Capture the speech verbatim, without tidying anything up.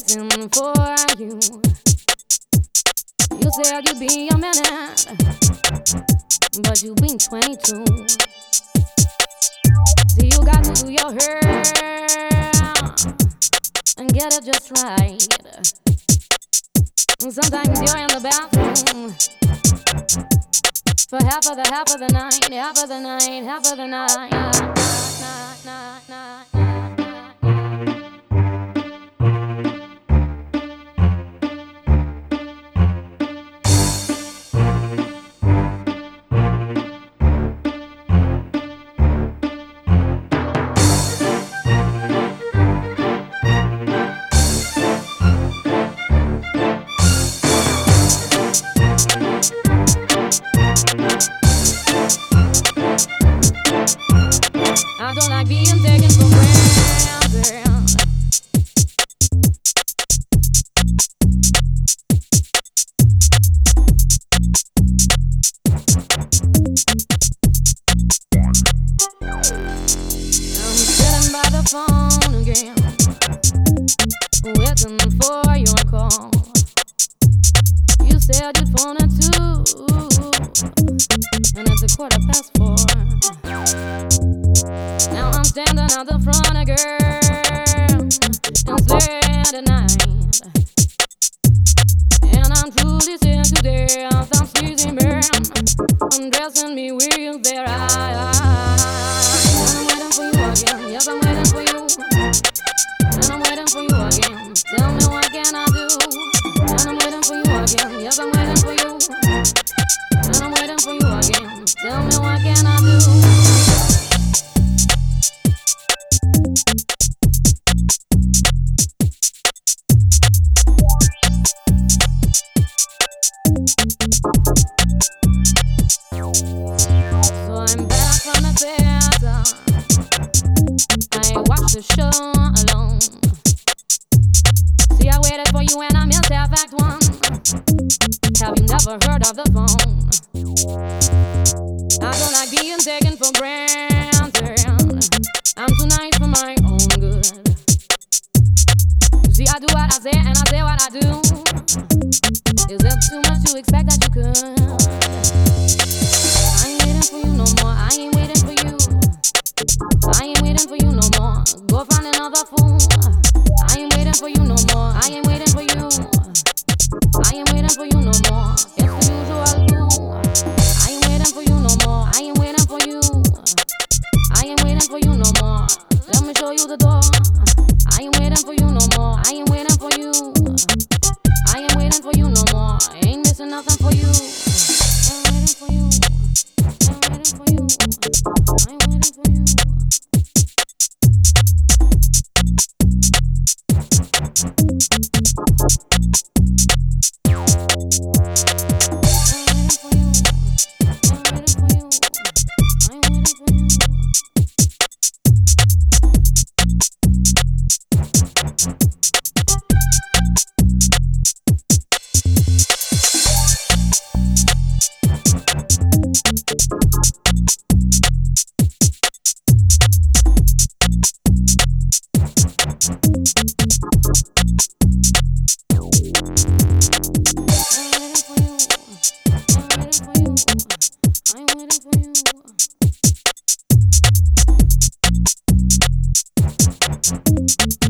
waiting for you. You said you'd be a minute, but you've been twenty-two. See, you got to do your hair and get it just right. Sometimes you're in the bathroom for half of the half of the night, half of the night, half of the night. Nah, nah, nah, nah. I don't like being taken for granted. I'm sitting by the phone again, waiting for your call. You said you'd phone at two, and it's a quarter past four. Now I'm standing out the front of girl, it's late at night, and I'm truly sick to death. I'm sleazy man, undressing me with their eyes. I'm waiting for you again, yes I'm waiting for you, and I'm waiting for you again. Tell me what can I do? And I'm waiting for you again, yes I'm waiting for you, and I'm waiting for you again. Tell me what can I do? So I'm back from the theater. I watched the show alone. See, I waited for you and I missed half act one. Have you never heard of the phone? I don't like being taken for granted. I'm too nice for my own good. See, I do what I say and I say what I do. Is it too much to expect that you could? I ain't waiting for you no more. I ain't waiting for you. I ain't waiting for you no more. Go find another fool. I ain't waiting for you no more. I ain't waiting for you. I ain't waiting for you no more. It's the usual cool. I ain't waiting for you no more. I ain't waiting for you. I ain't waiting for you no more. Let me show you the door. I ain't waiting for you no more. I ain't waiting for you. I ain't waiting for you no more. I ain't missing nothing for you. I'm waiting for you. I'm waiting for you. I'm waiting for you. I'm waiting for you. I'm waiting for you.